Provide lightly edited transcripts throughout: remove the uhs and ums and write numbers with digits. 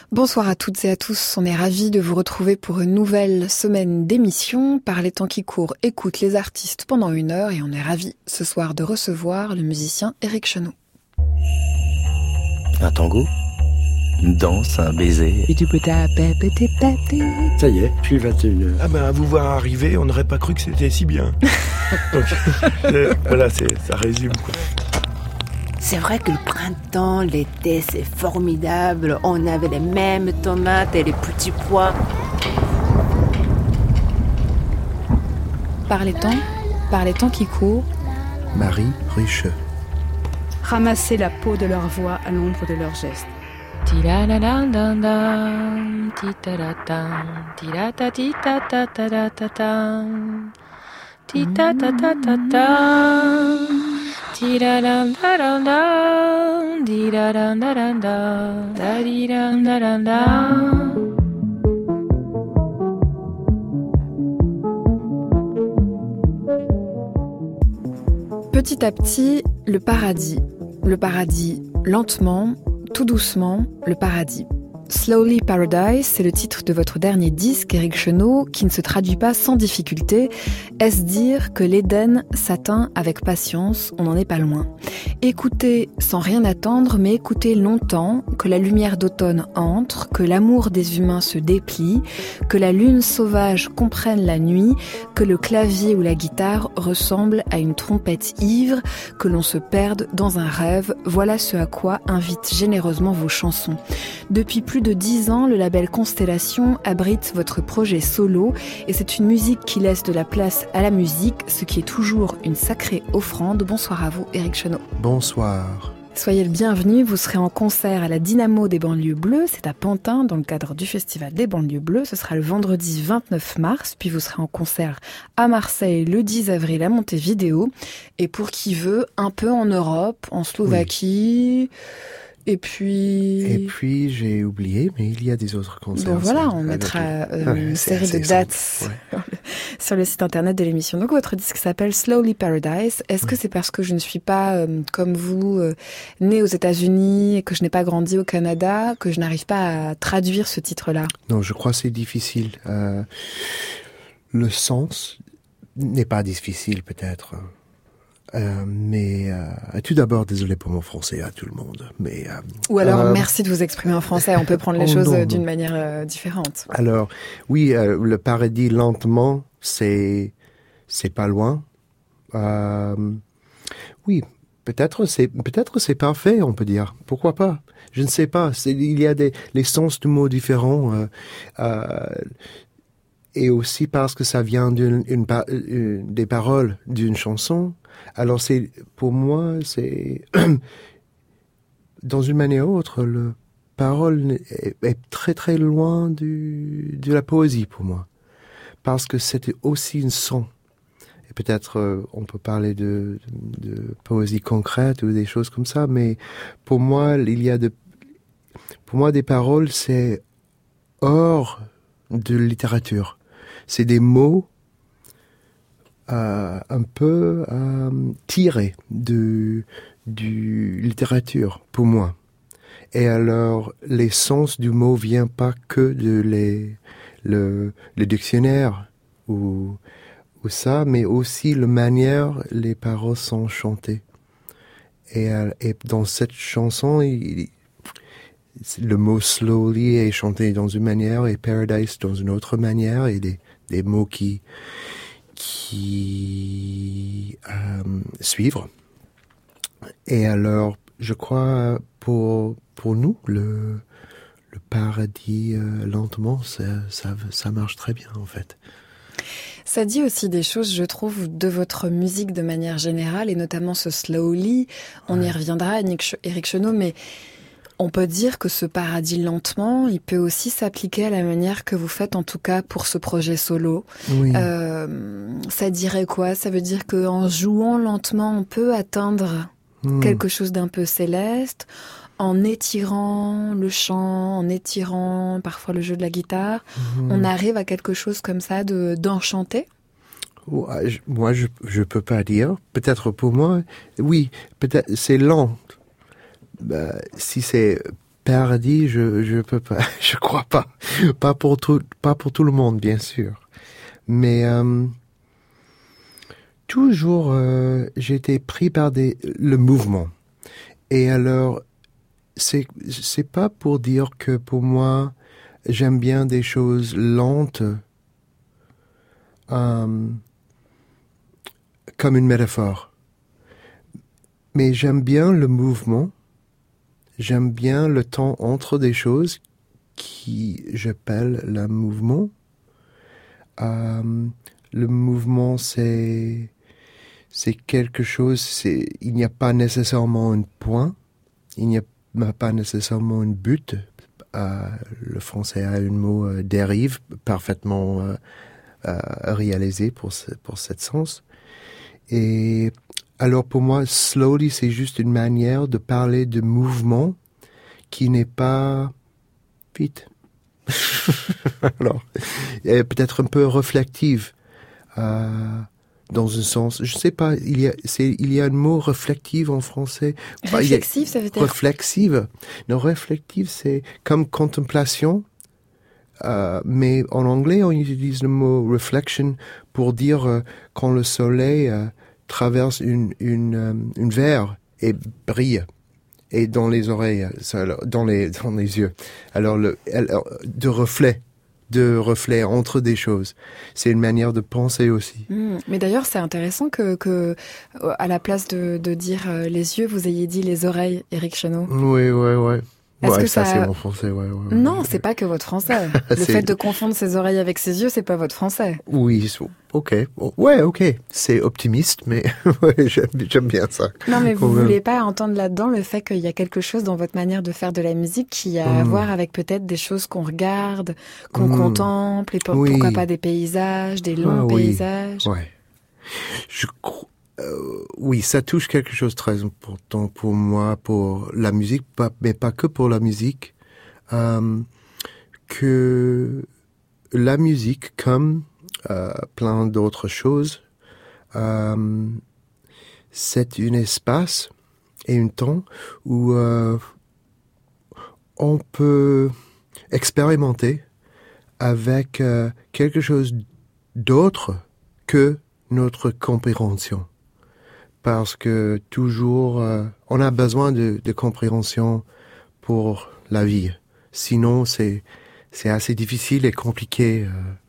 Bonsoir à toutes et à tous, on est ravis de vous retrouver pour une nouvelle semaine d'émission. Par les temps qui courent, écoute les artistes pendant 1 heure et on est ravis ce soir de recevoir le musicien Éric Chenaux. Un tango, une danse, un baiser. Ça y est, puis 21h. Ah ben, à vous voir arriver, on n'aurait pas cru que c'était si bien. Donc, voilà, ça résume, quoi. C'est vrai que le printemps, l'été, c'est formidable. On avait les mêmes tomates et les petits pois. Par les temps qui courent, Marie Richeux. Ramasser la peau de leur voix à l'ombre de leurs gestes. Petit à petit, le paradis. Le paradis, lentement, tout doucement, le paradis. Slowly Paradise, c'est le titre de votre dernier disque, Éric Chenaux, qui ne se traduit pas sans difficulté. Est-ce dire que l'Éden s'atteint avec patience? On n'en est pas loin. Écoutez sans rien attendre, mais écoutez longtemps, que la lumière d'automne entre, que l'amour des humains se déplie, que la lune sauvage comprenne la nuit, que le clavier ou la guitare ressemble à une trompette ivre, que l'on se perde dans un rêve. Voilà ce à quoi invitent généreusement vos chansons. Depuis plus de 10 ans, le label Constellation abrite votre projet solo et c'est une musique qui laisse de la place à la musique, ce qui est toujours une sacrée offrande. Bonsoir à vous, Éric Chenaux. Bonsoir. Soyez le bienvenu, vous serez en concert à la Dynamo des Banlieues Bleues, c'est à Pantin, dans le cadre du Festival des Banlieues Bleues. Ce sera le vendredi 29 mars, puis vous serez en concert à Marseille le 10 avril à Montevideo. Et pour qui veut, un peu en Europe, en Slovaquie... Oui. Et puis, j'ai oublié, mais il y a des autres concerts. Bon voilà, on mettra une série de dates sur le site internet de l'émission. Donc votre disque s'appelle Slowly Paradise. Est-ce que c'est parce que je ne suis pas, comme vous, née aux États-Unis et que je n'ai pas grandi au Canada, que je n'arrive pas à traduire ce titre-là? Non, je crois que c'est difficile. Le sens n'est pas difficile peut-être. Mais tout d'abord, désolé pour mon français à tout le monde. Mais ou alors merci de vous exprimer en français. On peut prendre les choses d'une manière différente. Alors oui, le paradis lentement, c'est pas loin. Oui, peut-être c'est parfait, on peut dire. Pourquoi pas? Je ne sais pas. Il y a les sens du mot différents. Et aussi parce que ça vient des paroles d'une chanson. Alors pour moi, dans une manière ou autre, le parole est très très loin de la poésie pour moi. Parce que c'était aussi une son. Et peut-être on peut parler de poésie concrète ou des choses comme ça, mais pour moi, des paroles, c'est hors de littérature. C'est des mots un peu tirés du littérature pour moi. Et alors les sens du mot viennent pas que de le dictionnaire ou ça, mais aussi la manière les paroles sont chantées. Et dans cette chanson, le mot slowly est chanté dans une manière et paradise dans une autre manière, et des mots qui suivre. Et alors, je crois, pour nous, le paradis, lentement, ça marche très bien, en fait. Ça dit aussi des choses, je trouve, de votre musique de manière générale, et notamment ce slowly. On y reviendra, Éric Chenaux, mais on peut dire que ce paradis lentement, il peut aussi s'appliquer à la manière que vous faites, en tout cas pour ce projet solo. Oui. Ça dirait quoi? Ça veut dire qu'en jouant lentement, on peut atteindre quelque chose d'un peu céleste, en étirant le chant, en étirant parfois le jeu de la guitare, on arrive à quelque chose comme ça d'enchanté? Moi, je peux pas dire. Peut-être pour moi, oui, peut-être c'est lent. Si c'est paradis, je peux pas, je crois pas. Pas pour tout le monde, bien sûr. Mais toujours, j'ai été pris par le mouvement. Et alors, c'est pas pour dire que pour moi, j'aime bien des choses lentes, comme une métaphore. Mais j'aime bien le mouvement. J'aime bien le temps entre des choses qui j'appelle le mouvement. Le mouvement, c'est quelque chose, il n'y a pas nécessairement un point, il n'y a pas nécessairement un but. Le français a un mot dérive parfaitement réalisé pour cet sens. Et alors pour moi, slowly, c'est juste une manière de parler de mouvement qui n'est pas vite. Alors, peut-être un peu réflective, dans un sens, je sais pas, il y a un mot réflective en français. Réflexive, ça veut dire? Réflexive. Non, réflective, c'est comme contemplation, mais en anglais, on utilise le mot reflection pour dire quand le soleil traverse une verre et brille. Et dans les oreilles, dans les yeux. Alors, de reflet entre des choses. C'est une manière de penser aussi. Mais d'ailleurs, c'est intéressant que à la place de dire les yeux, vous ayez dit les oreilles, Éric Chenot. Oui. Est-ce que ça, c'est mon français, ouais. Non, c'est pas que votre français. Le fait de confondre ses oreilles avec ses yeux, c'est pas votre français. Oui, ok. Ouais, ok. C'est optimiste, mais ouais, j'aime bien ça. Non, mais vous voulez pas entendre là-dedans le fait qu'il y a quelque chose dans votre manière de faire de la musique qui a à voir avec peut-être des choses qu'on regarde, qu'on contemple, et pourquoi pas des paysages, des longs paysages. Ouais. Oui, ça touche quelque chose de très important pour moi, pour la musique, mais pas que pour la musique, que la musique, comme plein d'autres choses, c'est un espace et un temps où on peut expérimenter avec quelque chose d'autre que notre compréhension. Parce que toujours, on a besoin de compréhension pour la vie. Sinon, c'est assez difficile et compliqué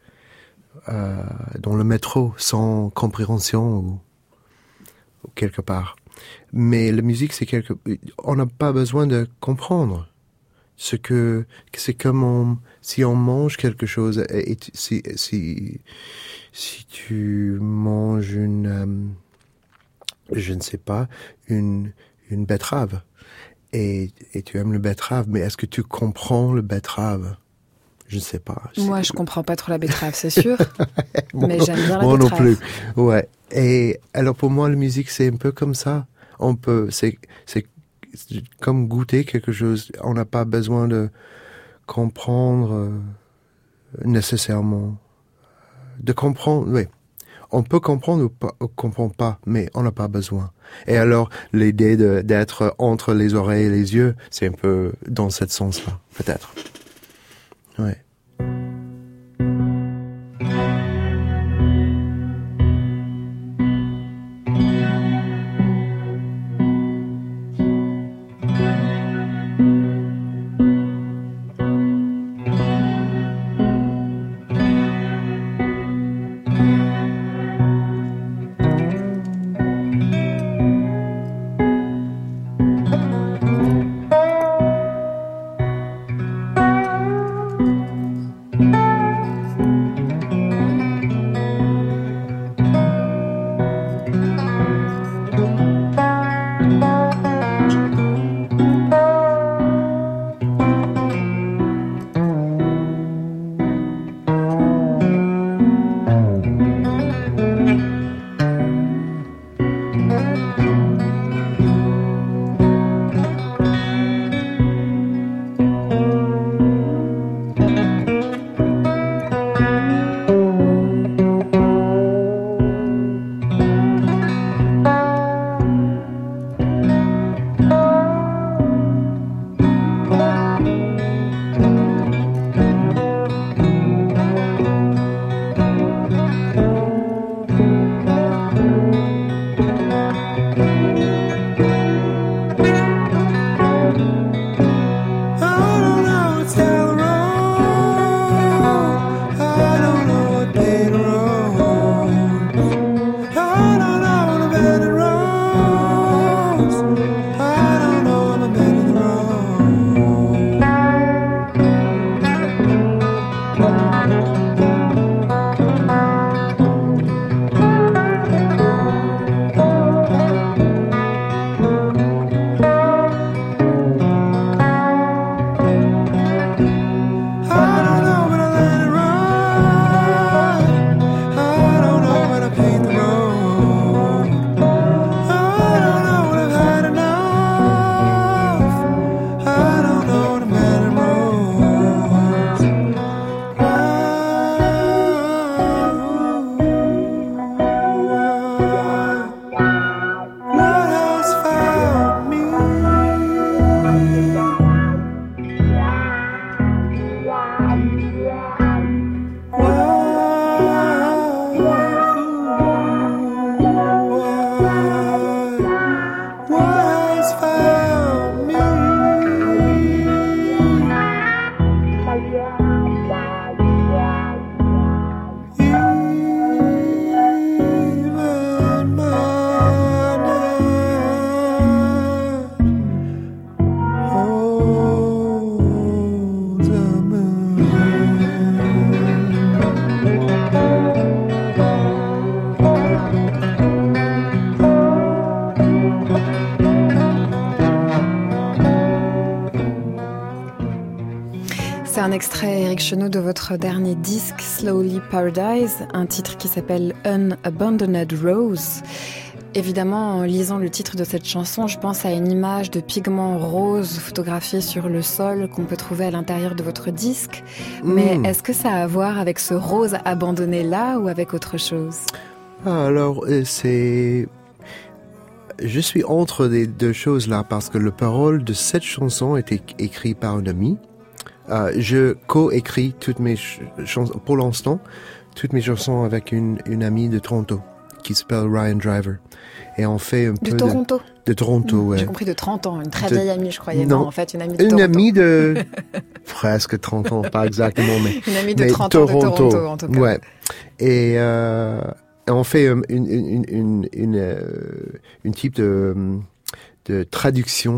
dans le métro sans compréhension ou quelque part. Mais la musique, on n'a pas besoin de comprendre c'est comme si on mange quelque chose et si tu manges je ne sais pas, une betterave. Et tu aimes le betterave, mais est-ce que tu comprends le betterave? Je ne sais pas. Moi, je comprends pas trop la betterave, c'est sûr. Mais j'aime bien la betterave. Moi non plus. Ouais. Et alors pour moi, la musique, c'est un peu comme ça. C'est comme goûter quelque chose. On n'a pas besoin de comprendre nécessairement. De comprendre, oui. On peut comprendre ou comprend pas, mais on n'a pas besoin. Et alors, l'idée d'être entre les oreilles et les yeux, c'est un peu dans ce sens-là, peut-être. Ouais. C'est un extrait, Éric Chenaux, de votre dernier disque, Slowly Paradise, un titre qui s'appelle Unabandoned Rose. Évidemment, en lisant le titre de cette chanson, je pense à une image de pigments roses photographiés sur le sol qu'on peut trouver à l'intérieur de votre disque. Mais est-ce que ça a à voir avec ce rose abandonné là ou avec autre chose ? Alors, je suis entre les deux choses là parce que le parole de cette chanson était écrit par un ami. Je co-écris toutes mes chansons, pour l'instant, toutes mes chansons avec une amie de Toronto qui s'appelle Ryan Driver. Et on fait un peu de Toronto. De Toronto, ouais. J'ai compris de 30 ans, une très vieille amie, je croyais. Non, en fait, une amie de Toronto. Toronto. Une amie de presque 30 ans, pas exactement, mais... Une amie de 30 ans de Toronto, en tout cas. Ouais. Et on fait une type de traduction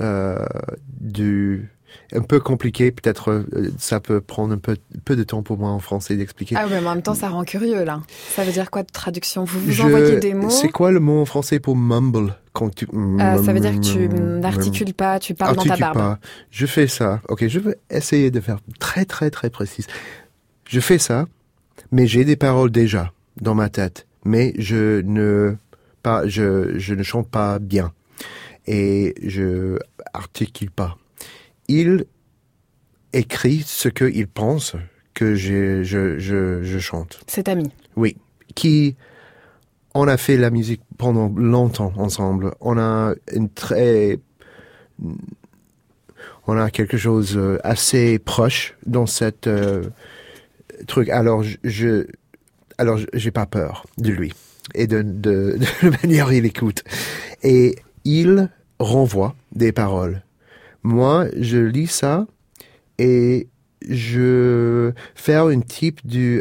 un peu compliqué, peut-être ça peut prendre un peu de temps pour moi en français d'expliquer. Ah oui, mais en même temps, ça rend curieux, là. Ça veut dire quoi de traduction ? Vous envoyez des mots ? C'est quoi le mot en français pour mumble quand tu... ça veut dire que tu n'articules pas, tu parles dans ta barbe. Pas. Je fais ça. Ok, je vais essayer de faire très, très, très précise. Je fais ça, mais j'ai des paroles déjà dans ma tête, mais je ne chante pas bien et je articule pas. Il écrit ce qu'il pense que je chante. Cet ami. Oui. On a fait la musique pendant longtemps ensemble. On a quelque chose assez proche dans cette truc. Alors j'ai pas peur de lui et de la manière il écoute. Et il renvoie des paroles. Moi, je lis ça et je fais un type du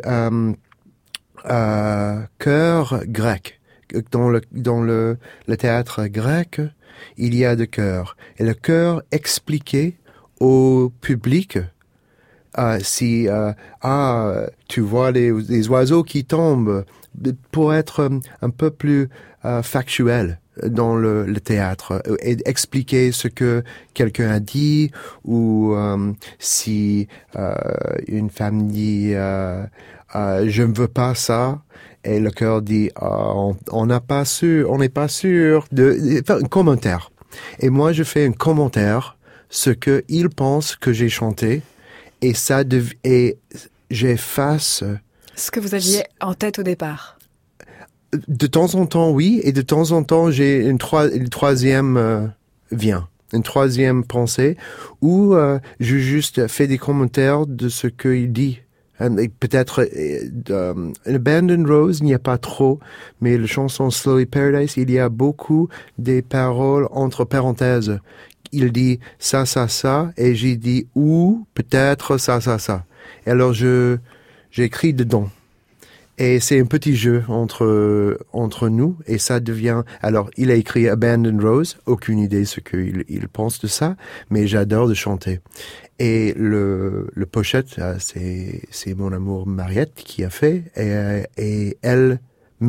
chœur grec. Dans le théâtre grec, il y a des chœurs. Et le chœur expliquait au public si tu vois les oiseaux qui tombent, pour être un peu plus factuel dans le théâtre et expliquer ce que quelqu'un a dit ou si une femme dit je ne veux pas ça et le chœur dit on n'est pas sûr de faire un commentaire et moi je fais un commentaire ce que il pense que j'ai chanté et et j'efface ce que vous aviez en tête au départ. De temps en temps, oui, et de temps en temps, j'ai une troisième une troisième pensée, où je juste fais des commentaires de ce qu'il dit. Et peut-être Abandoned Rose, il n'y a pas trop, mais la chanson Slowly Paradise, il y a beaucoup des paroles entre parenthèses. Il dit ça, et j'ai dit ou peut-être ça. Et alors j'écris dedans. Et c'est un petit jeu entre nous, et ça devient... Alors, il a écrit Abandoned Rose, aucune idée ce qu'il pense de ça, mais j'adore de chanter. Et le pochette, c'est mon amour Mariette qui a fait, et elle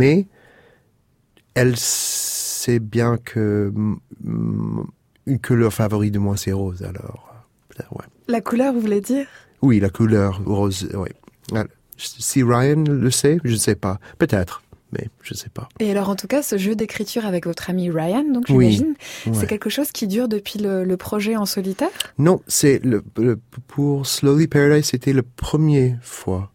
sait bien que une couleur favorite de moi, c'est rose, alors, ouais. La couleur, vous voulez dire ? Oui, la couleur rose, oui. Si Ryan le sait, je ne sais pas. Peut-être, mais je ne sais pas. Et alors, en tout cas, ce jeu d'écriture avec votre ami Ryan, donc j'imagine, oui, c'est quelque chose qui dure depuis le projet en solitaire ? Non, c'est pour Slowly Paradise, c'était la première fois.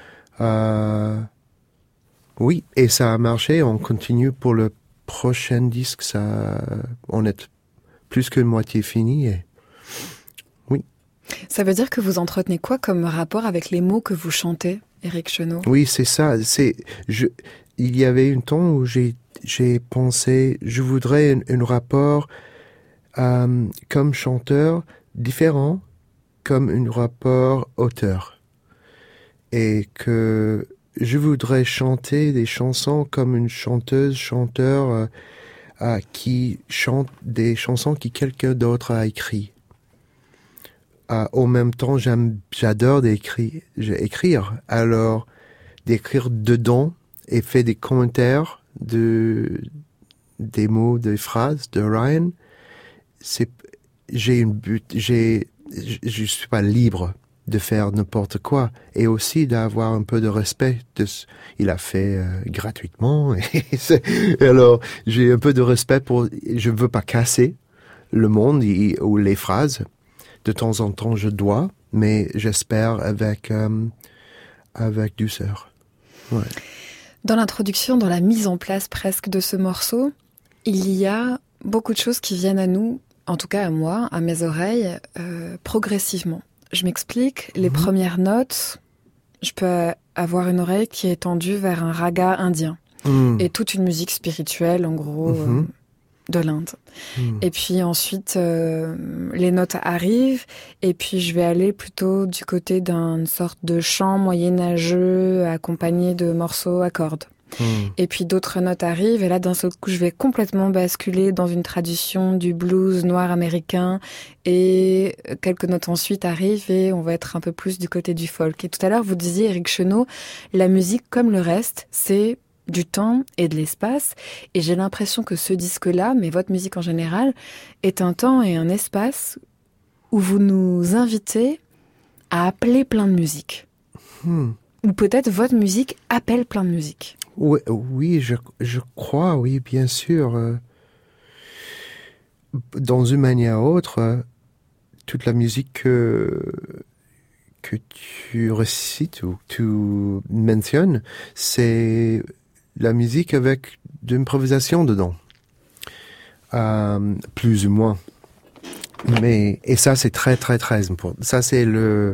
Oui, et ça a marché. On continue pour le prochain disque. On est plus que moitié fini. Et oui. Ça veut dire que vous entretenez quoi comme rapport avec les mots que vous chantez, Éric Chenaux ? Oui, c'est ça. Il y avait un temps où j'ai pensé, je voudrais un rapport comme chanteur différent, comme un rapport auteur. Et que je voudrais chanter des chansons comme une chanteur qui chante des chansons que quelqu'un d'autre a écrites. En même temps, j'adore écrire. Alors, d'écrire dedans et faire des commentaires des mots, des phrases de Ryan, je suis pas libre de faire n'importe quoi et aussi d'avoir un peu de respect. Il a fait gratuitement et alors j'ai un peu de respect pour. Je veux pas casser le monde ou les phrases. De temps en temps, je dois, mais j'espère avec douceur. Ouais. Dans l'introduction, dans la mise en place presque de ce morceau, il y a beaucoup de choses qui viennent à nous, en tout cas à moi, à mes oreilles, progressivement. Je m'explique, les premières notes, je peux avoir une oreille qui est tendue vers un raga indien et toute une musique spirituelle, en gros, de l'Inde. Et puis ensuite, les notes arrivent et puis je vais aller plutôt du côté d'une sorte de chant moyenâgeux accompagné de morceaux à cordes. Et puis d'autres notes arrivent et là d'un seul coup je vais complètement basculer dans une tradition du blues noir américain et quelques notes ensuite arrivent et on va être un peu plus du côté du folk. Et tout à l'heure vous disiez, Éric Chenaux, la musique comme le reste c'est du temps et de l'espace et j'ai l'impression que ce disque-là, mais votre musique en général, est un temps et un espace où vous nous invitez à appeler plein de musique. Ou peut-être votre musique appelle plein de musique. Oui, je crois, oui, bien sûr. Dans une manière ou autre, toute la musique que tu récites ou que tu mentionnes, c'est la musique avec de l'improvisation dedans. Plus ou moins. Et ça, c'est très, très, très important. Ça, c'est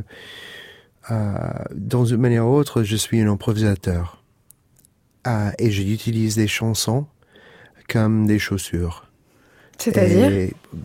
dans une manière ou autre, je suis un improvisateur. Et j'utilise des chansons comme des chaussures. C'est-à-dire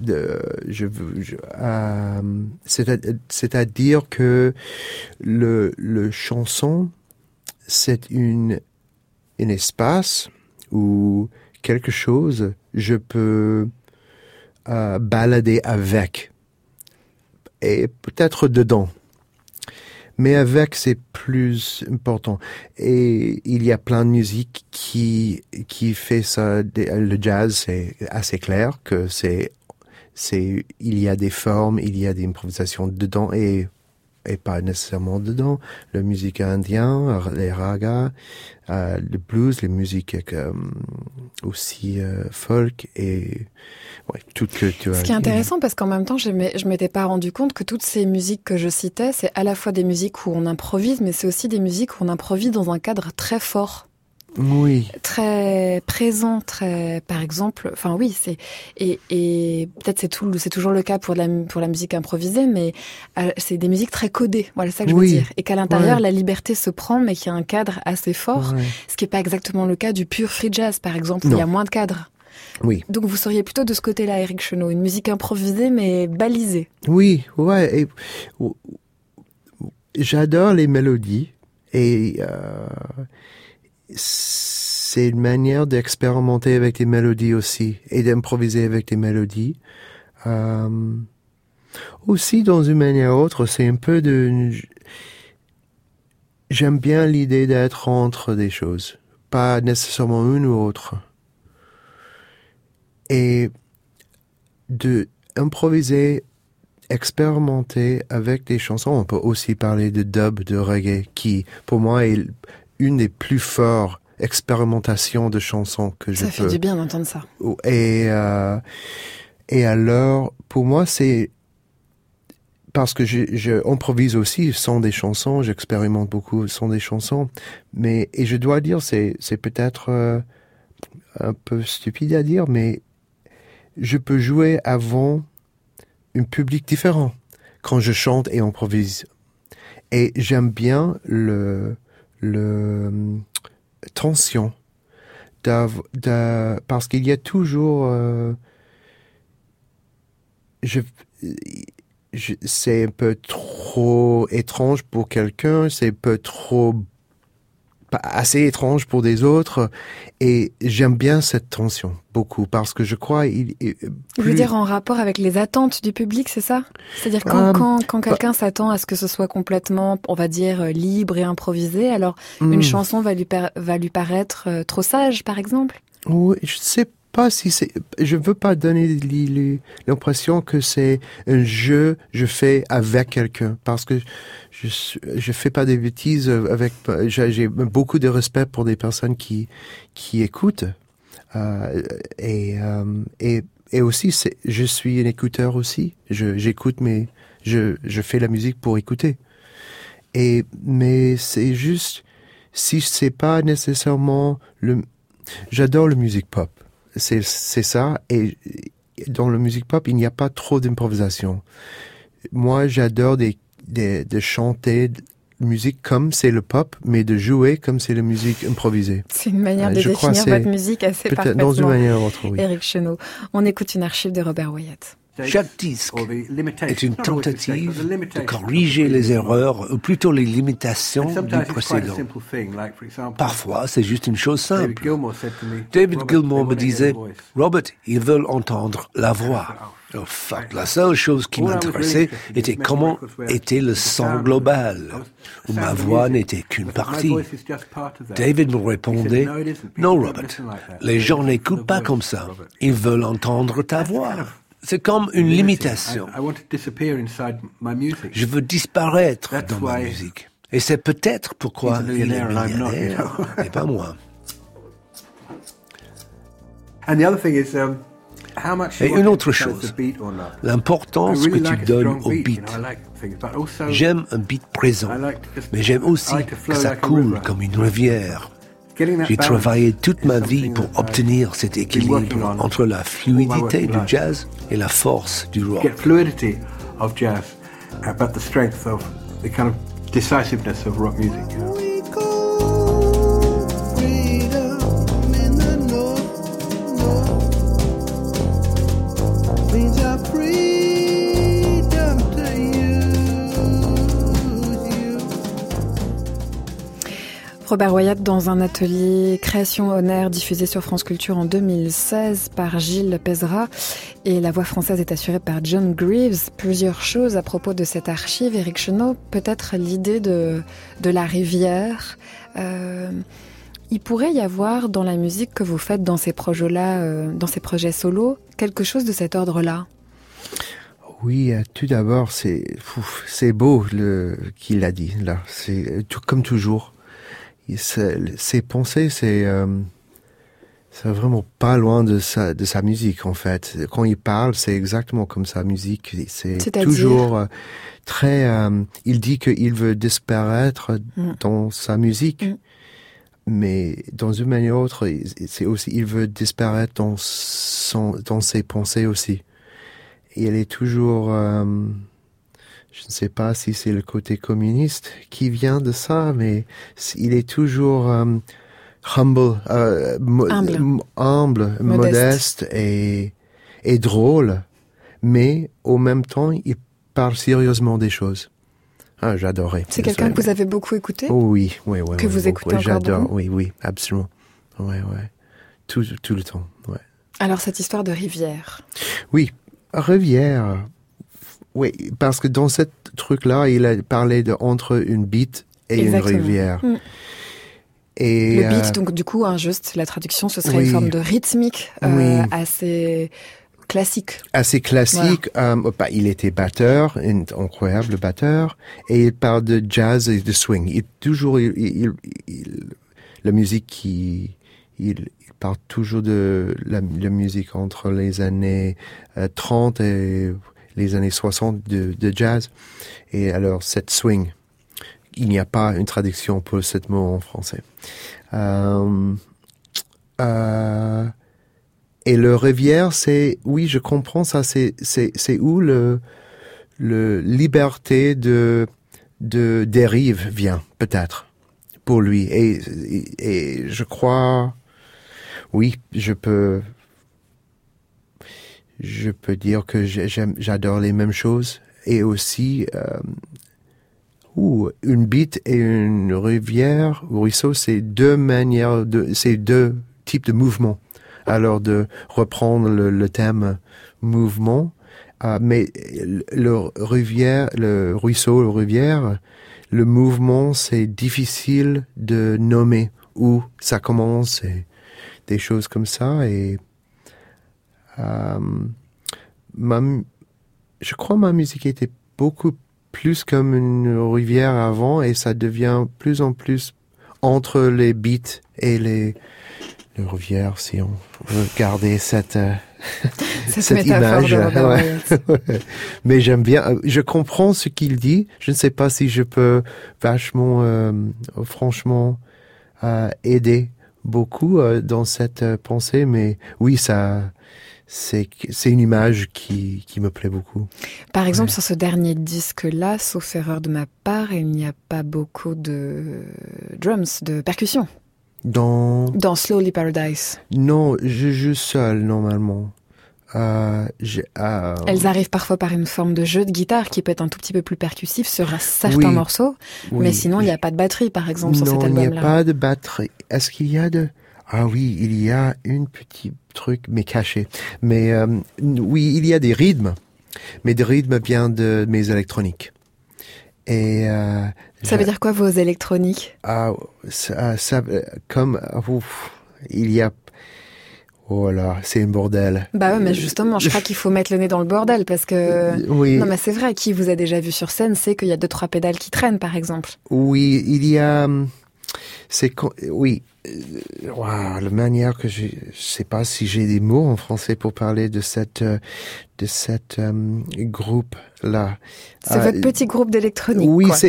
c'est-à-dire que le chanson, c'est un espace où quelque chose je peux balader avec. Et peut-être dedans. Mais avec, c'est plus important. Et il y a plein de musique qui fait ça. Le jazz, c'est assez clair que il y a des formes, il y a des improvisations dedans et pas nécessairement dedans. La musique indienne, les ragas, le blues, les musiques aussi folk et ouais, tout que tu as. Ce qui est intéressant parce qu'en même temps, je m'étais pas rendu compte que toutes ces musiques que je citais, c'est à la fois des musiques où on improvise, mais c'est aussi des musiques où on improvise dans un cadre très fort. Oui. Très présent, très, par exemple, enfin oui, et peut-être c'est toujours le cas pour la musique improvisée, mais c'est des musiques très codées, voilà ça que je veux dire. Et qu'à l'intérieur, la liberté se prend, mais qu'il y a un cadre assez fort, ce qui n'est pas exactement le cas du pur free jazz, par exemple, où il y a moins de cadre. Oui. Donc vous seriez plutôt de ce côté-là, Éric Chenaux, une musique improvisée, mais balisée. Oui, ouais, et j'adore les mélodies, et c'est une manière d'expérimenter avec des mélodies aussi et d'improviser avec des mélodies. Aussi, dans une manière ou autre, c'est un peu j'aime bien l'idée d'être entre des choses, pas nécessairement une ou autre. Et de improviser, expérimenter avec des chansons. On peut aussi parler de dub, de reggae, qui, pour moi, est une des plus fortes expérimentations de chansons que je peux. Ça fait du bien d'entendre ça. Et alors, pour moi, c'est parce que je improvise aussi sans des chansons, j'expérimente beaucoup sans des chansons, et je dois dire, c'est peut-être un peu stupide à dire, mais je peux jouer avant un public différent quand je chante et improvise. Et j'aime bien le tension parce qu'il y a toujours c'est un peu trop étrange pour quelqu'un, c'est un peu trop assez étrange pour des autres, et j'aime bien cette tension beaucoup parce que je crois Vous voulez dire en rapport avec les attentes du public, c'est ça? C'est-à-dire quand quelqu'un s'attend à ce que ce soit complètement, on va dire, libre et improvisé, alors une chanson va lui paraître trop sage, par exemple? Oui, je sais pas si je veux pas donner l'impression que c'est un jeu je fais avec quelqu'un, parce que je fais pas des bêtises avec. J'ai beaucoup de respect pour des personnes qui écoutent et aussi je suis un écouteur aussi. J'écoute, mais je fais la musique pour écouter. Mais c'est juste si c'est pas nécessairement j'adore la musique pop. C'est ça. Et dans la musique pop, il n'y a pas trop d'improvisation. Moi, j'adore de chanter musique comme c'est le pop, mais de jouer comme c'est la musique improvisée. C'est une manière de définir votre musique assez parfaitement. Dans une manière ou autre, oui. Éric Chenaux. On écoute une archive de Robert Wyatt. Chaque disque est une tentative de corriger les erreurs, ou plutôt les limitations du précédent. Parfois, c'est juste une chose simple. David Gilmour me disait, « Robert, ils veulent entendre la voix. » En fait, la seule chose qui m'intéressait était comment était le son global, où ma voix n'était qu'une partie. David me répondait, « Non, Robert, les gens n'écoutent pas comme ça. Ils veulent entendre ta voix. » C'est comme une limitation. Je veux disparaître dans ma musique. Et c'est peut-être pourquoi il est millionnaire, et pas moi. Et une autre chose, l'importance que tu donnes au beat. J'aime un beat présent, mais j'aime aussi que ça coule comme une rivière. J'ai travaillé toute ma vie pour obtenir cet équilibre entre la fluidité du jazz et la force du rock. Robert Wyatt dans un atelier Création on Air diffusé sur France Culture en 2016 par Gilles Pézra, et la voix française est assurée par John Greaves. Plusieurs choses à propos de cette archive, Éric Chenaux, peut-être l'idée de la rivière. Il pourrait y avoir dans la musique que vous faites dans ces projets-là, dans ces projets solos, quelque chose de cet ordre-là. Oui, tout d'abord, c'est beau qu'il a dit là. C'est comme toujours. Ses pensées, c'est vraiment pas loin de sa musique en fait. Quand il parle, c'est exactement comme sa musique. C'est toujours très. Il dit qu'il veut disparaître dans sa musique, mais dans une manière ou autre, c'est aussi il veut disparaître dans ses pensées aussi. Et il est toujours. Je ne sais pas si c'est le côté communiste qui vient de ça, mais il est toujours humble, modeste et drôle, mais au même temps, il parle sérieusement des choses. Ah, j'adorais. C'est quelqu'un que vous avez beaucoup écouté ? Oh, oui. Que vous écoutez encore j'adore, beaucoup ? oui, absolument. Ouais. Tout le temps, ouais. Alors, cette histoire de rivière. Oui, rivière. Oui, parce que dans ce truc-là, il a parlé entre une beat et Exactement. Une rivière. Et le beat, donc du coup, juste la traduction, ce serait une forme de rythmique assez classique. Assez classique. Voilà. Il était batteur, un incroyable batteur, et il parle de jazz et de swing. La musique il parle toujours de la musique entre les années 30 et les années 60 de jazz. Et alors, cette swing, il n'y a pas une traduction pour ce mot en français. Et le rivière, oui, je comprends ça, c'est où le liberté de dérive vient, peut-être, pour lui. Et je crois, oui, je peux dire que j'adore les mêmes choses, et aussi une beat et une rivière, ruisseau, c'est deux types de mouvements. Alors de reprendre le thème mouvement, mais le ruisseau, la rivière, le mouvement, c'est difficile de nommer où ça commence, et des choses comme ça, et Je crois que ma musique était beaucoup plus comme une rivière avant et ça devient plus en plus entre les beats et les rivières, si on veut garder cette image. Ouais. Mais j'aime bien, je comprends ce qu'il dit. Je ne sais pas si je peux vachement, franchement, aider beaucoup dans cette pensée, mais oui, c'est une image qui me plaît beaucoup. Par exemple, sur ce dernier disque-là, sauf erreur de ma part, il n'y a pas beaucoup de drums, de percussions. Dans Slowly Paradise. Non, je joue seul normalement. Elles arrivent parfois par une forme de jeu de guitare qui peut être un tout petit peu plus percussif sur certains morceaux, mais sinon il n'y a pas de batterie par exemple sur cet album-là. Non, il n'y a pas de batterie. Est-ce qu'il y a de... Ah oui, il y a une petite truc, mais caché. Mais oui, il y a des rythmes, mais des rythmes viennent de mes électroniques. Et ça veut dire quoi vos électroniques? Il y a... Oh là, c'est un bordel. Bah ouais, mais justement, je crois qu'il faut mettre le nez dans le bordel parce que... Oui. Non, mais c'est vrai, qui vous a déjà vu sur scène, c'est qu'il y a 2-3 pédales qui traînent, par exemple. Oui, il y a... Oui. Wow, la manière que je sais pas si j'ai des mots en français pour parler de cette groupe là. C'est votre petit groupe d'électronique. Oui, quoi.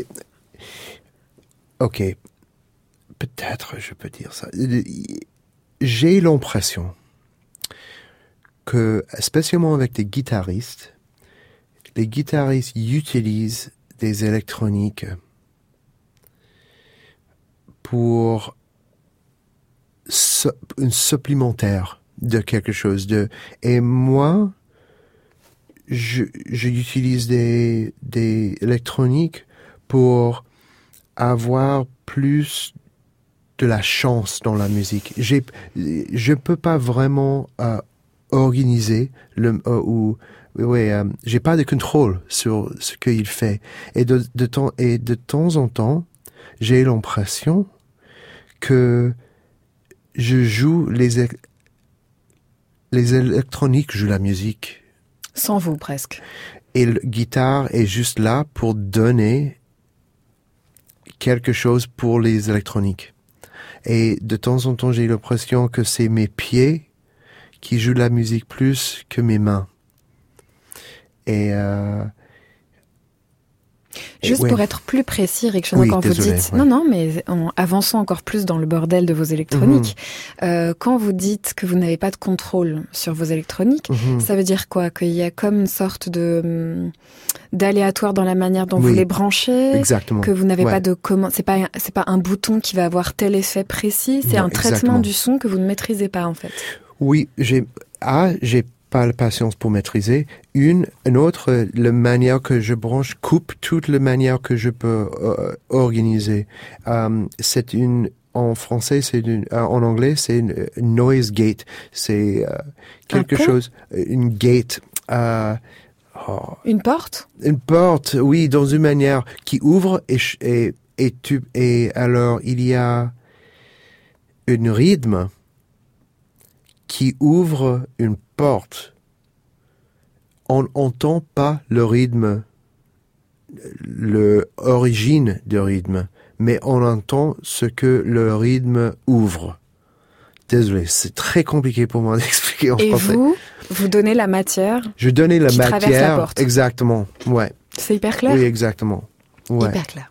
Ok, peut-être je peux dire ça. J'ai l'impression que, spécialement avec les guitaristes utilisent des électroniques pour une supplémentaire de quelque chose et moi j'utilise des électroniques pour avoir plus de la chance dans la musique. Je peux pas vraiment organiser j'ai pas de contrôle sur ce qu'il fait et de temps en temps j'ai l'impression que je joue les électroniques, je joue la musique. Sans vous, presque. Et la guitare est juste là pour donner quelque chose pour les électroniques. Et de temps en temps, j'ai l'impression que c'est mes pieds qui jouent la musique plus que mes mains. Et juste pour être plus précis, Rick Chenot, quand désolé, vous dites... ouais. Non, mais en avançant encore plus dans le bordel de vos électroniques, quand vous dites que vous n'avez pas de contrôle sur vos électroniques, ça veut dire quoi? Qu'il y a comme une sorte d'aléatoire dans la manière dont vous les branchez? Exactement. Que vous n'avez pas de comment... C'est pas un bouton qui va avoir tel effet précis, c'est un traitement du son que vous ne maîtrisez pas, en fait. Oui, j'ai pas la patience pour maîtriser. Une autre, la manière que je branche coupe toute la manière que je peux organiser. C'est en français, en anglais, c'est une noise gate. C'est quelque chose, une gate. Une porte? Une porte, oui, dans une manière qui ouvre et alors il y a un rythme qui ouvre une porte. On n'entend pas le rythme, l'origine du rythme, mais on entend ce que le rythme ouvre. Désolé, c'est très compliqué pour moi d'expliquer en français. Et vous donnez la matière. Je donnais la matière. Traverse la porte. Exactement, ouais. C'est hyper clair? Oui, exactement. Ouais. Hyper clair.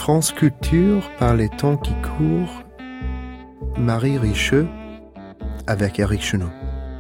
France Culture par les temps qui courent, Marie Richeux avec Éric Chenaux.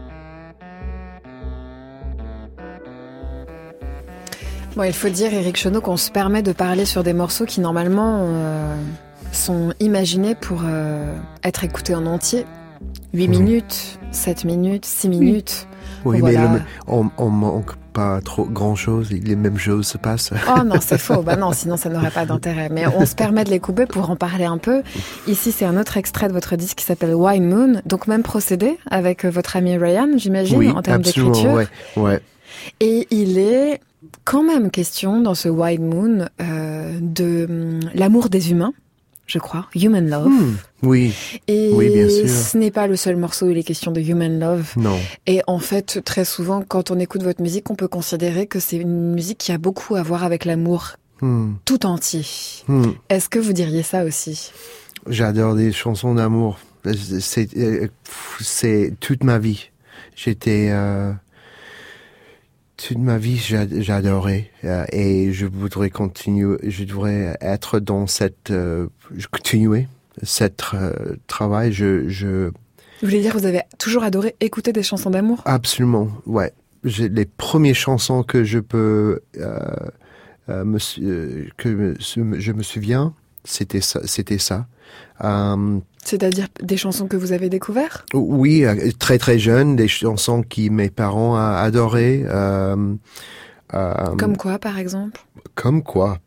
Bon, il faut dire, Éric Chenaux, qu'on se permet de parler sur des morceaux qui normalement sont imaginés pour être écoutés en entier. 8 minutes, 7 minutes, 6 minutes. Oui, voilà. Mais on manque pas trop grand-chose, les mêmes choses se passent. Oh non, c'est faux. Bah non, sinon ça n'aurait pas d'intérêt. Mais on se permet de les couper pour en parler un peu. Ici, c'est un autre extrait de votre disque qui s'appelle Why Moon. Donc même procédé avec votre ami Ryan, j'imagine, en termes d'écriture. Ouais. Et il est quand même question dans ce Why Moon de l'amour des humains, je crois, Human Love. Oui. Et oui, bien sûr. Ce n'est pas le seul morceau où il est question de Human Love. Non. Et en fait, très souvent, quand on écoute votre musique, on peut considérer que c'est une musique qui a beaucoup à voir avec l'amour tout entier. Est-ce que vous diriez ça aussi? J'adore des chansons d'amour. C'est toute ma vie. Toute ma vie, j'adorais et je voudrais continuer. Je devrais être dans continuer cette travail. Vous voulez dire que vous avez toujours adoré écouter des chansons d'amour? Absolument, ouais. Les premières chansons que je peux je me souviens, c'était ça. C'est-à-dire des chansons que vous avez découvertes? Oui, très très jeune, des chansons que mes parents adoraient. Comme quoi, par exemple? Comme quoi?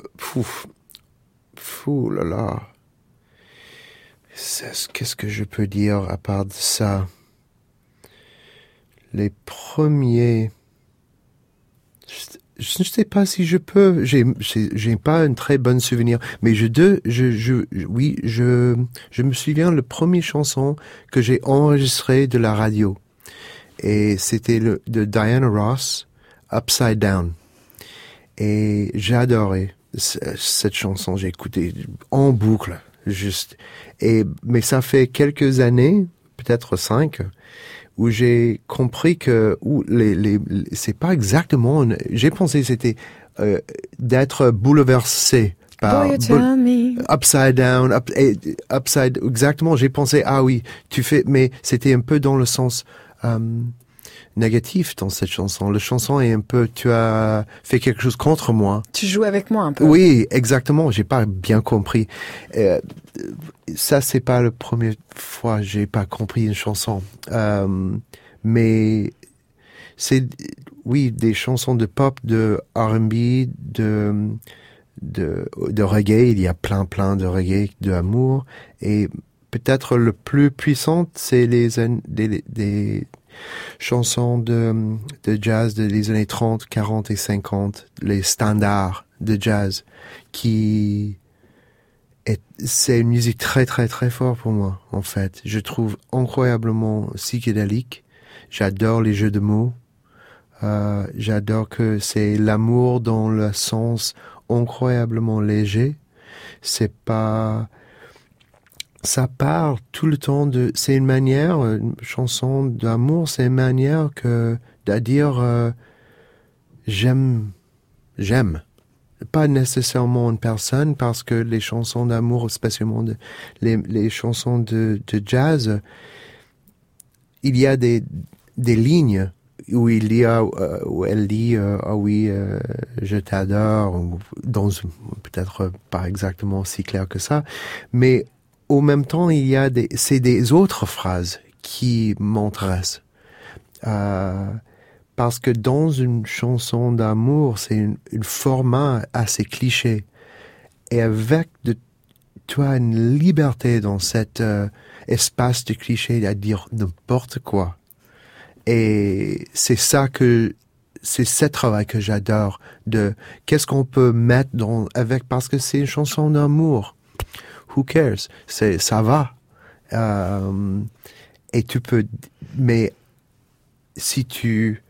Fou là là. Qu'est-ce que je peux dire à part de ça? Les premiers... Je ne sais pas si je peux. J'ai pas un très bon souvenir, mais je me souviens le premier chanson que j'ai enregistré de la radio, et c'était de Diana Ross, Upside Down, et j'adorais cette chanson. J'ai écouté en boucle, mais ça fait quelques années, peut-être 5. Où j'ai compris que c'est pas exactement. J'ai pensé que c'était d'être bouleversé par Upside Down, Upside. Exactement. J'ai pensé mais c'était un peu dans le sens négatif dans cette chanson. La chanson est un peu, tu as fait quelque chose contre moi. Tu joues avec moi un peu. Oui, exactement. J'ai pas bien compris. Ça, c'est pas la première fois j'ai pas compris une chanson. Mais c'est, des chansons de pop, de R&B, de reggae. Il y a plein de reggae, de amour. Et peut-être le plus puissant, c'est des chansons de jazz des années 30, 40 et 50, les standards de jazz, c'est une musique très très très forte pour moi, en fait. Je trouve incroyablement psychédélique. J'adore les jeux de mots. J'adore que c'est l'amour dans le sens incroyablement léger. C'est pas... Ça parle tout le temps c'est une manière, une chanson d'amour, c'est une manière de dire j'aime. Pas nécessairement une personne, parce que les chansons d'amour, spécialement les chansons de jazz, il y a des lignes où elle dit je t'adore, ou peut-être pas exactement si clair que ça, mais au même temps, c'est des autres phrases qui m'intéressent. Parce que dans une chanson d'amour, c'est un format assez cliché. Et tu as une liberté dans cet espace de cliché à dire n'importe quoi. Et c'est ce travail que j'adore, de qu'est-ce qu'on peut mettre parce que c'est une chanson d'amour. Who cares? Ça va. Et tu peux, mais si tu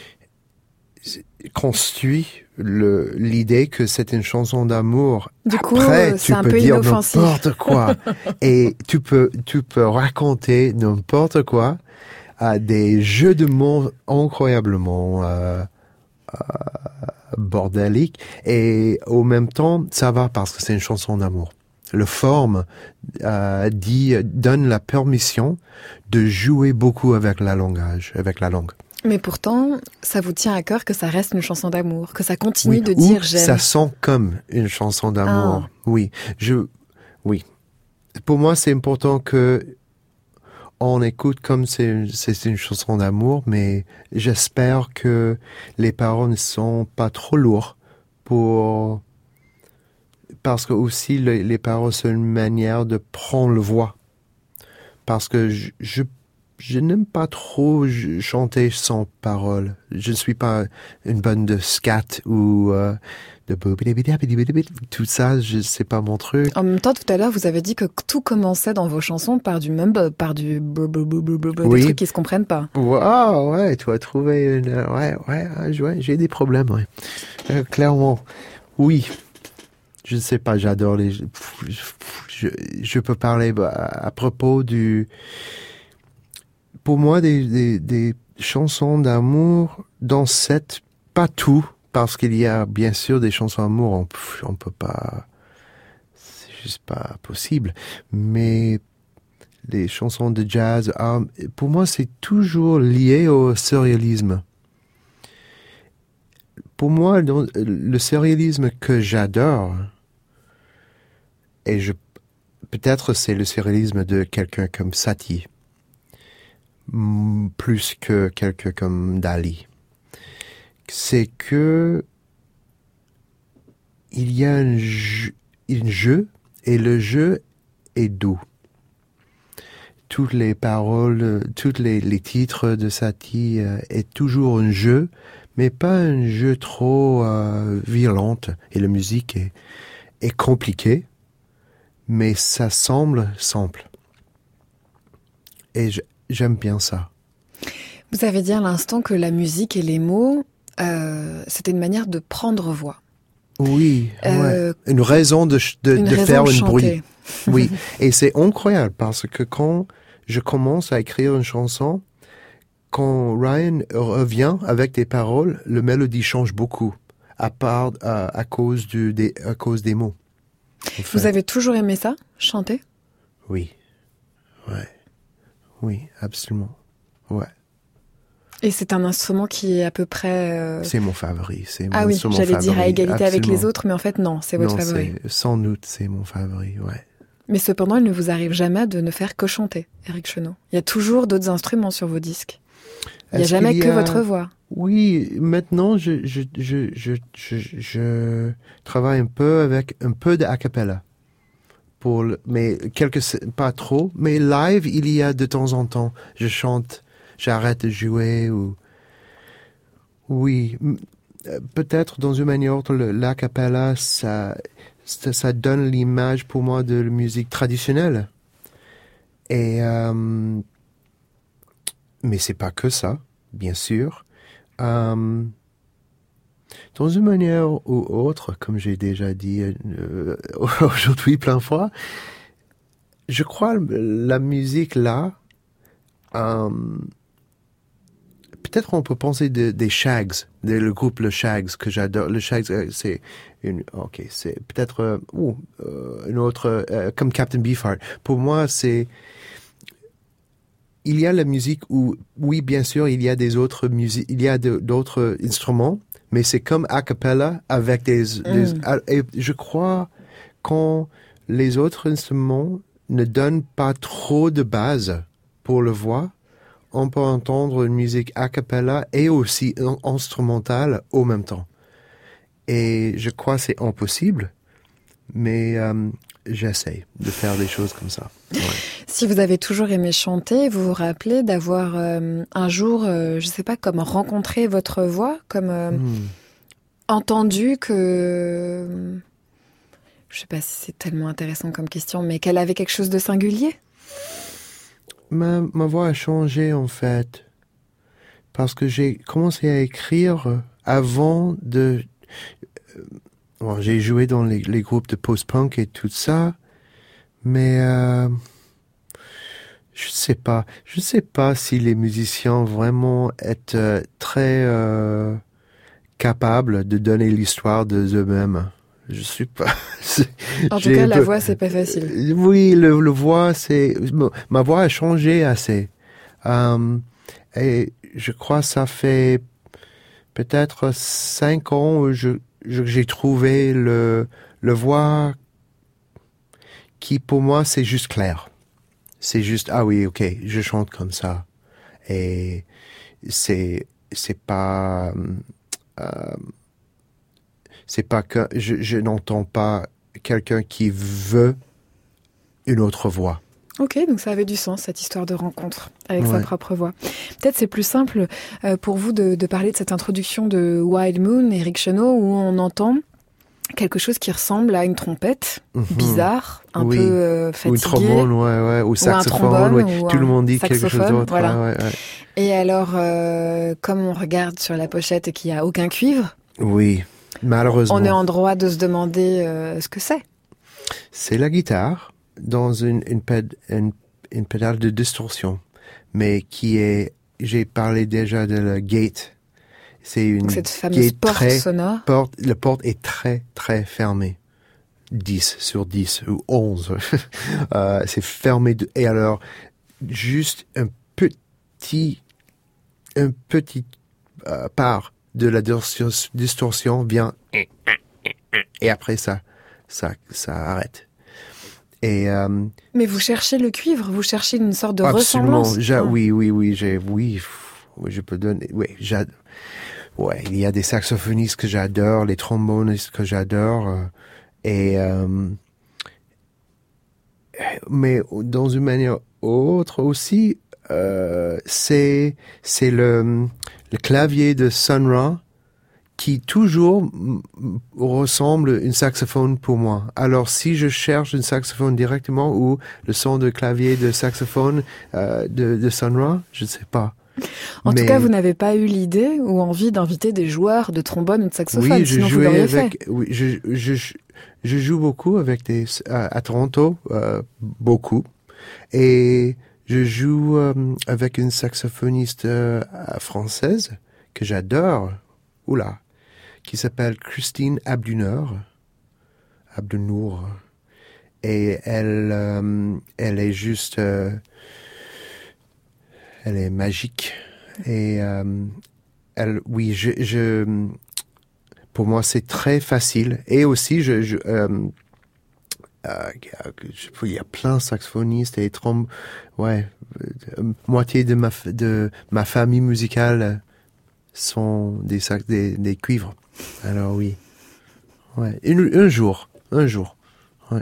construis l'idée que c'est une chanson d'amour, après tu peux dire n'importe quoi. Et tu peux raconter n'importe quoi, des jeux de mots incroyablement bordélique. Et au même temps, ça va parce que c'est une chanson d'amour. Le forme donne la permission de jouer beaucoup avec la langue. Mais pourtant, ça vous tient à cœur que ça reste une chanson d'amour, que ça continue de dire j'aime. Ça sent comme une chanson d'amour. Oui, oui. Pour moi, c'est important que on écoute comme c'est une chanson d'amour, mais j'espère que les paroles ne sont pas trop lourdes parce que aussi les paroles sont une manière de prendre le voix. Parce que je n'aime pas trop chanter sans paroles. Je ne suis pas une bonne de scat ou de tout ça, c'est pas mon truc. En même temps, tout à l'heure, vous avez dit que tout commençait dans vos chansons par du mumble, par du des trucs qui se comprennent pas. Wow, ouais, tu as trouvé une... Ouais, j'ai des problèmes, ouais. Clairement, oui. Je ne sais pas, j'adore les... Je peux parler à propos du... Pour moi, des chansons d'amour dans cette... Pas tout, parce qu'il y a bien sûr des chansons d'amour, on peut pas... C'est juste pas possible. Mais les chansons de jazz, pour moi, c'est toujours lié au surréalisme. Pour moi, le surréalisme que j'adore... Et peut-être c'est le surréalisme de quelqu'un comme Satie, plus que quelqu'un comme Dali. C'est que il y a un jeu et le jeu est doux. Toutes les paroles, tous les titres de Satie est toujours un jeu, mais pas un jeu trop violent. Et la musique est compliquée. Mais ça semble simple. Et j'aime bien ça. Vous avez dit à l'instant que la musique et les mots, c'était une manière de prendre voix. Oui, ouais. Une raison de faire un bruit. Oui, et c'est incroyable parce que quand je commence à écrire une chanson, quand Ryan revient avec des paroles, la mélodie change beaucoup, à cause des mots. Vous avez toujours aimé ça, chanter? Oui. Ouais. Oui, absolument. Ouais. Et c'est un instrument qui est à peu près... C'est mon favori. J'allais dire à égalité avec les autres, mais en fait, non, c'est votre favori. Sans doute, c'est mon favori, ouais. Mais cependant, il ne vous arrive jamais de ne faire que chanter, Éric Chenaux. Il y a toujours d'autres instruments sur vos disques. Il n'y a jamais que votre voix. Oui, maintenant, je travaille un peu avec un peu de a cappella. Mais pas trop. Mais live, il y a de temps en temps. Je chante, j'arrête de jouer ou... Oui, peut-être dans une manière autre, l'a cappella, ça donne l'image pour moi de la musique traditionnelle. Et... mais c'est pas que ça, bien sûr. Dans une manière ou autre, comme j'ai déjà dit aujourd'hui plein de fois, je crois la musique là, peut-être on peut penser des Shags, le groupe le Shags que j'adore. Le Shags, c'est c'est peut-être une autre comme Captain Beefheart. Pour moi, c'est il y a la musique où, oui, bien sûr, il y a des autres musiques, il y a d'autres instruments, mais c'est comme a cappella avec et je crois quand les autres instruments ne donnent pas trop de base pour le voix, on peut entendre une musique a cappella et aussi instrumentale au même temps. Et je crois que c'est impossible, mais j'essaie de faire des choses comme ça. Ouais. Si vous avez toujours aimé chanter, vous vous rappelez d'avoir un jour, je sais pas, comme rencontré votre voix, comme entendu que... Je sais pas si c'est tellement intéressant comme question, mais qu'elle avait quelque chose de singulier? Ma voix a changé, en fait. Parce que j'ai commencé à écrire avant de... j'ai joué dans les groupes de post-punk et tout ça, mais je sais pas si les musiciens vraiment être très capables de donner l'histoire d'eux-mêmes. Je suis pas... En tout cas, la voix, c'est pas facile. Oui, le voix, c'est... Ma voix a changé assez. Et je crois que ça fait peut-être 5 ans où j'ai trouvé le voix qui, pour moi, c'est juste clair. C'est juste, ah oui, ok, je chante comme ça. Et c'est pas que je n'entends pas quelqu'un qui veut une autre voix. Ok, donc ça avait du sens, cette histoire de rencontre avec sa propre voix. Peut-être c'est plus simple pour vous de parler de cette introduction de Wild Moon, Éric Chenaux, où on entend quelque chose qui ressemble à une trompette bizarre, un peu fatiguée. Ou une trombone, ou saxophone, tout le monde dit quelque chose d'autre. Voilà. Et alors, comme on regarde sur la pochette et qu'il n'y a aucun cuivre, oui, malheureusement, on est en droit de se demander ce que c'est. C'est la guitare dans une pédale de distorsion, mais qui est, j'ai parlé déjà de la gate. C'est une cette fameuse porte sonore. La porte est très, très fermée. 10 sur 10 ou 11. C'est fermé. Et alors, juste un petit part de la distorsion vient et après ça arrête. Et mais vous cherchez le cuivre, vous cherchez une sorte de ressemblance. Oui, je peux donner. Ouais, il y a des saxophonistes que j'adore, les trombonistes que j'adore, mais dans une manière autre aussi, c'est le clavier de Sun Ra qui toujours ressemble à un saxophone pour moi. Alors si je cherche un saxophone directement ou le son de clavier de saxophone de Sun Ra, je ne sais pas. En tout cas, vous n'avez pas eu l'idée ou envie d'inviter des joueurs de trombone ou de saxophone, oui, sinon vous l'auriez fait. Oui, je joue beaucoup avec à Toronto, beaucoup. Et je joue avec une saxophoniste française que j'adore, qui s'appelle Christine Abdunour. Et elle est juste... elle est magique. Et pour moi, c'est très facile. Et aussi, il y a plein de saxophonistes et moitié de ma famille musicale sont des cuivres. Alors oui. Ouais. Un jour. Ouais.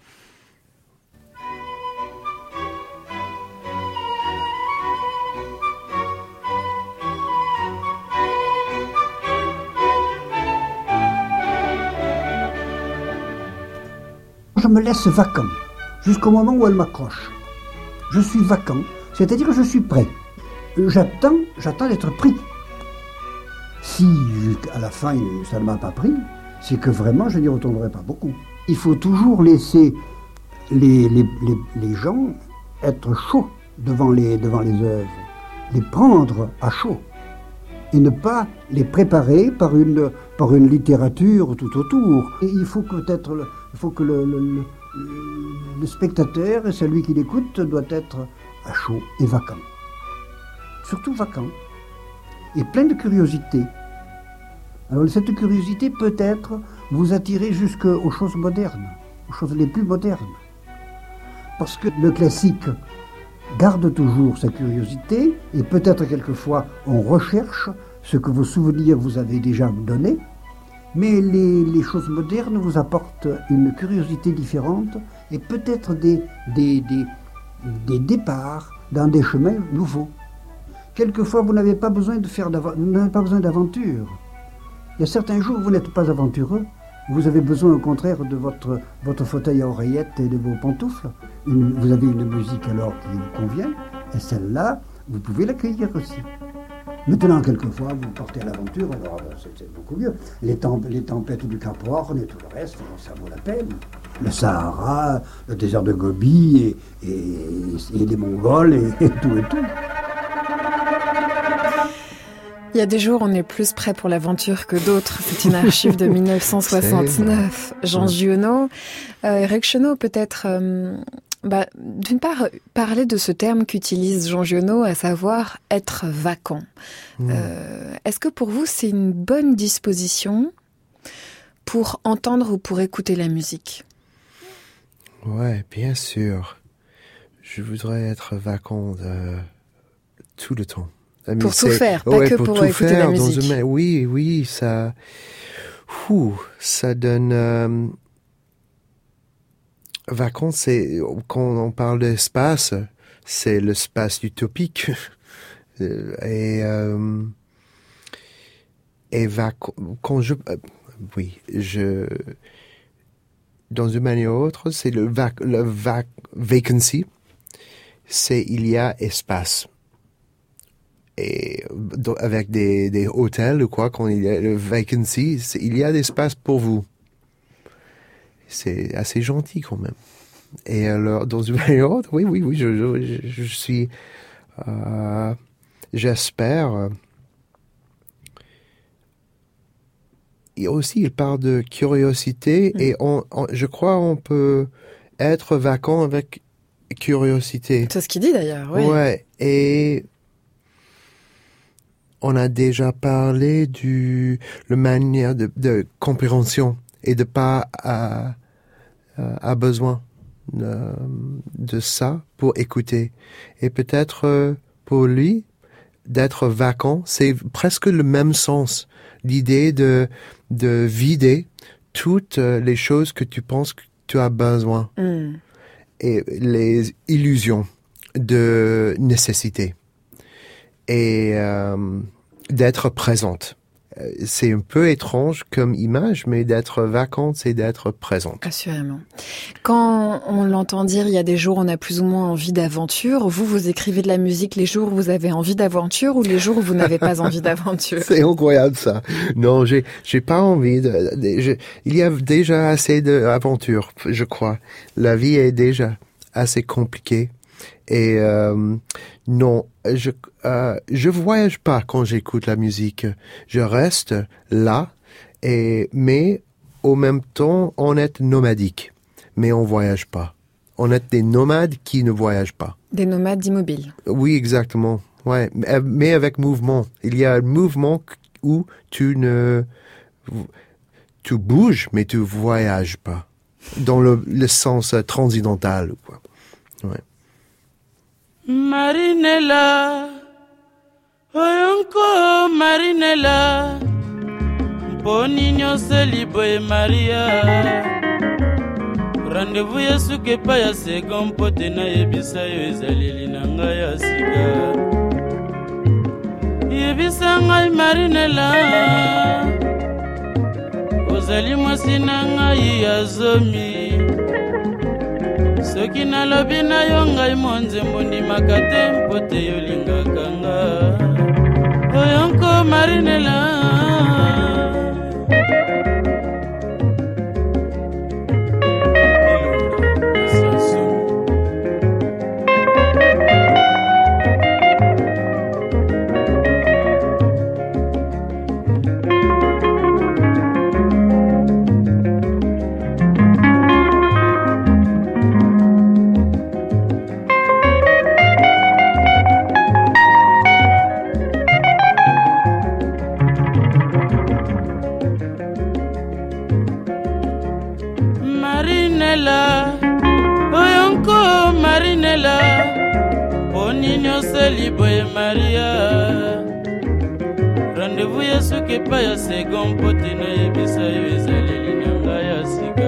Je me laisse vacant jusqu'au moment où elle m'accroche. Je suis vacant, c'est-à-dire que je suis prêt. J'attends d'être pris. Si à la fin ça ne m'a pas pris, c'est que vraiment je n'y retournerai pas beaucoup. Il faut toujours laisser les gens être chauds devant les œuvres, les prendre à chaud et ne pas les préparer par une littérature tout autour. Et il faut que le spectateur et celui qui l'écoute doit être à chaud et vacant. Surtout vacant. Et plein de curiosité. Alors cette curiosité peut-être vous attirer jusqu'aux choses modernes, aux choses les plus modernes. Parce que le classique garde toujours sa curiosité et peut-être quelquefois on recherche ce que vos souvenirs vous avez déjà donné, mais les choses modernes vous apportent une curiosité différente et peut-être des départs dans des chemins nouveaux. Quelquefois, vous n'avez pas besoin d'aventure. Il y a certains jours où vous n'êtes pas aventureux. Vous avez besoin, au contraire, de votre fauteuil à oreillettes et de vos pantoufles. Vous avez une musique alors qui vous convient, et celle-là, vous pouvez l'accueillir aussi. Maintenant, quelquefois, vous portez à l'aventure, alors c'est beaucoup mieux. Les tempêtes du Cap Horn et tout le reste, ça vaut la peine. Le Sahara, le désert de Gobi et les Mongols et tout. Il y a des jours, on est plus prêt pour l'aventure que d'autres. C'est une archive de 1969. Jean Giono. Eric Chenaux, peut-être, d'une part, parler de ce terme qu'utilise Jean Giono, à savoir être vacant. Est-ce que pour vous, c'est une bonne disposition pour entendre ou pour écouter la musique? Ouais, bien sûr. Je voudrais être vacant tout le temps. Pour tout faire, pas que pour écouter la musique. Oui, ça donne... Vacances, c'est, quand on parle d'espace, c'est l'espace utopique. Quand dans une manière ou autre, c'est vacancy, c'est il y a espace. Et avec des hôtels ou quoi, quand il y a le vacancy, il y a d'espace pour vous. C'est assez gentil quand même. Et alors, dans une manière ou autre, oui, je suis, j'espère. Et aussi, il parle de curiosité et je crois on peut être vacant avec curiosité. C'est ce qu'il dit d'ailleurs, oui. Ouais, et on a déjà parlé la manière de compréhension et de pas a besoin de ça pour écouter. Et peut-être pour lui, d'être vacant, c'est presque le même sens. L'idée de vider toutes les choses que tu penses que tu as besoin. Et les illusions de nécessité. Et d'être présente. C'est un peu étrange comme image, mais d'être vacante, c'est d'être présente. Assurément. Quand on l'entend dire, il y a des jours où on a plus ou moins envie d'aventure. Vous écrivez de la musique les jours où vous avez envie d'aventure ou les jours où vous n'avez pas envie d'aventure? C'est incroyable ça. Non, j'ai pas envie il y a déjà assez d'aventure, je crois. La vie est déjà assez compliquée. Et non, je voyage pas quand j'écoute la musique. Je reste là, mais au même temps, on est nomadique, mais on voyage pas. On est des nomades qui ne voyagent pas. Des nomades immobiles. Oui, exactement. Ouais, mais avec mouvement. Il y a un mouvement où tu bouges, mais tu voyages pas. Dans le sens transcendantal, quoi. Ouais. Marinella, oyonko Marinella, mponi nyonso liboye Maria. Rendez-vous ya suke pa ya second mpote na yebisa yo ezaleli na ngai ya sika. Yebisa ngai Marinella, ozali mwasi na ngai ya zomi. Soki nalobi na yo ngai monzembo ndimaka te mpo te yolingaka nga. Oyonko Marinella. Marinella, oyonko Marinella, poni nyonso liboye Maria. Rendez-vous ya suke pa ya second mpote na yebisa yo ezaleli na ngai ya sika.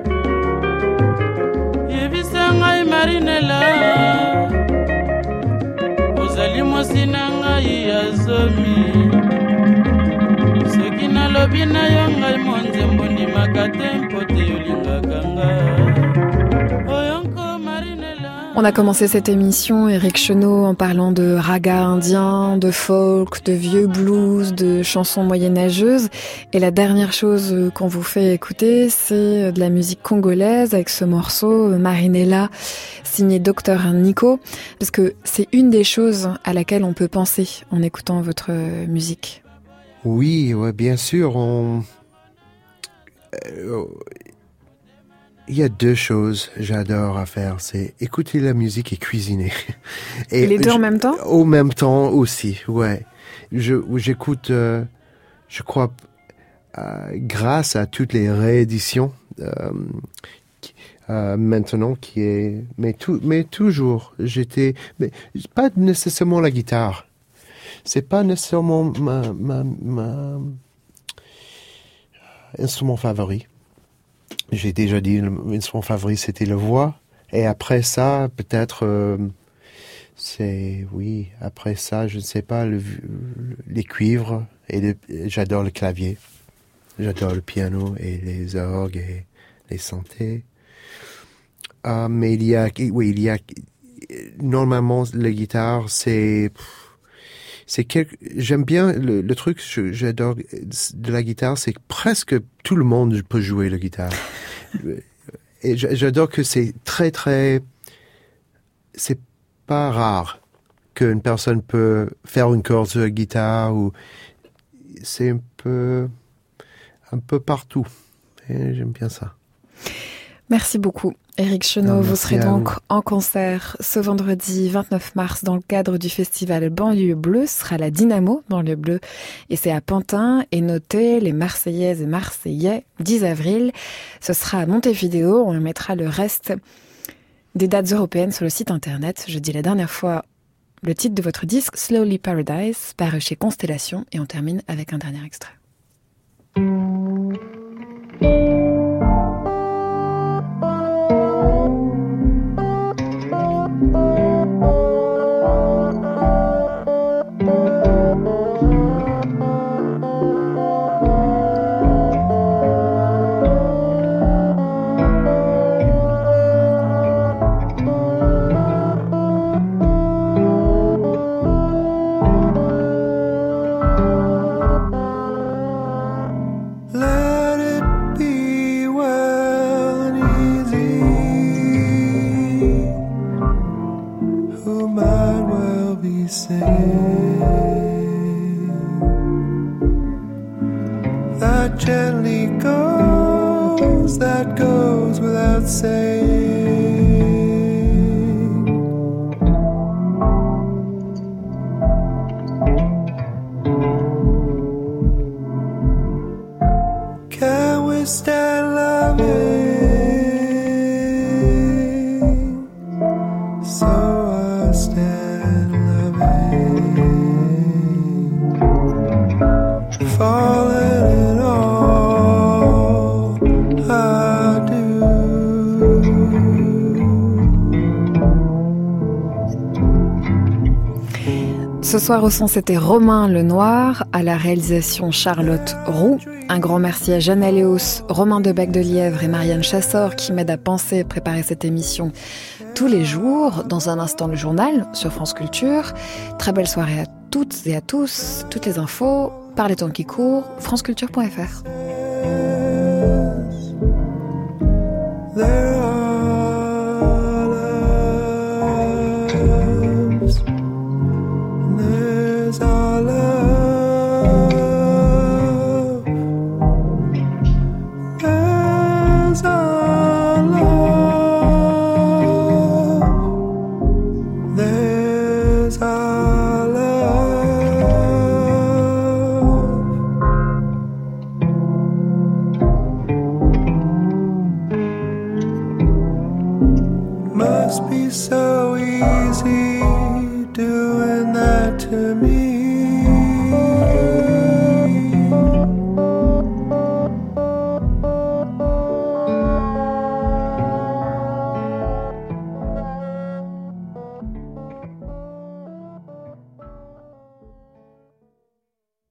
Yebisa ngai Marinella, ozali mwasi na ngai ya zomi. Soki nalobi na yo ngai monzembo ndimaka te mpo te yolingaka nga. Oyonko Marinella. On a commencé cette émission, Éric Chenaux, en parlant de raga indien, de folk, de vieux blues, de chansons moyenâgeuses. Et la dernière chose qu'on vous fait écouter, c'est de la musique congolaise avec ce morceau Marinella, signé Dr Nico, parce que c'est une des choses à laquelle on peut penser en écoutant votre musique. Oui, ouais, bien sûr. Il y a deux choses que j'adore à faire, c'est écouter la musique et cuisiner. Et les deux en même temps? Au même temps aussi, ouais. J'écoute, je crois, grâce à toutes les rééditions maintenant mais toujours, mais pas nécessairement la guitare. C'est pas nécessairement ma instrument favori. J'ai déjà dit, l'instrument favori, c'était la voix. Et après ça, peut-être, après ça, je ne sais pas, les cuivres. J'adore le clavier. J'adore le piano et les orgues et les synthés. Mais normalement, la guitare, j'aime bien le truc que j'adore de la guitare, c'est que presque tout le monde peut jouer la guitare. Et j'adore que c'est c'est pas rare qu'une personne peut faire une corde sur la guitare, ou c'est un peu partout. Et j'aime bien ça. Merci beaucoup. Éric Chenaux, vous serez donc en concert ce vendredi 29 mars dans le cadre du festival Banlieue Bleue. Ce sera la Dynamo Banlieue Bleue et c'est à Pantin. Et notez, les Marseillaises et Marseillais, 10 avril, ce sera à Montevideo. On mettra le reste des dates européennes sur le site internet. Je dis la dernière fois le titre de votre disque, Slowly Paradise, paru chez Constellation. Et on termine avec un dernier extrait. Ce soir au son, c'était Romain Lenoir, à la réalisation Charlotte Roux. Un grand merci à Jeanne Aléos, Romain Debec de Lièvre et Marianne Chassor qui m'aident à penser et préparer cette émission tous les jours. Dans un instant, le journal sur France Culture. Très belle soirée à toutes et à tous. Toutes les infos, par les temps qui courent, franceculture.fr. Must be so easy doing that to me.